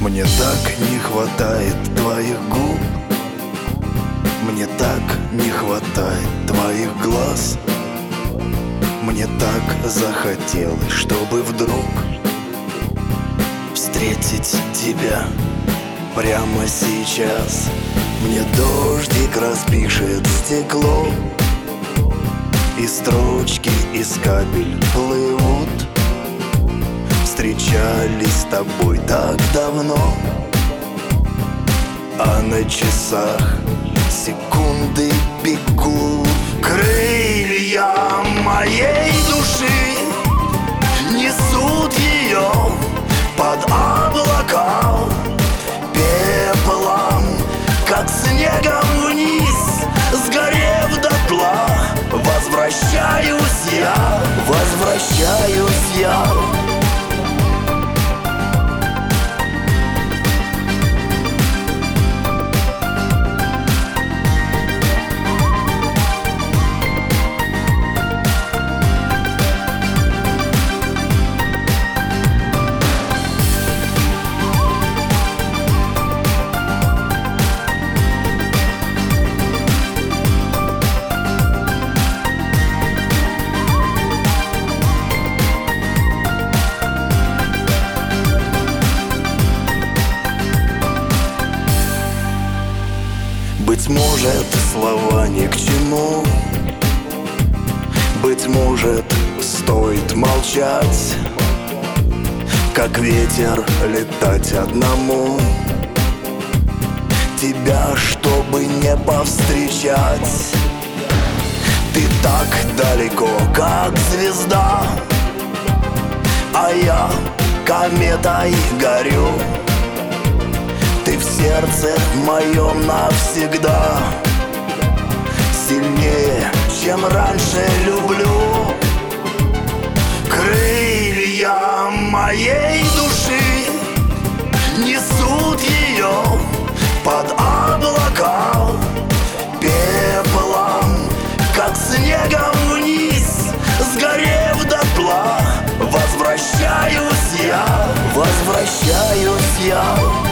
Мне так не хватает твоих губ, мне так не хватает твоих глаз. Мне так захотелось, чтобы вдруг встретить тебя прямо сейчас. Мне дождик распишет стекло, и строчки из капель плывут. Встречались с тобой так давно, а на часах секунды бегут. Крылья моей души несут ее под облака, пеплом, как снегом вниз, сгорев дотла. Возвращаюсь я, возвращаюсь я. Быть может, слова ни к чему, быть может, стоит молчать, как ветер летать одному, тебя, чтобы не повстречать. Ты так далеко, как звезда, а я кометой горю. Ты в сердце моем навсегда, сильнее, чем раньше люблю. Крылья моей души несут ее под облака, пеплом, как снегом вниз, сгорев дотла. Возвращаюсь я, возвращаюсь я.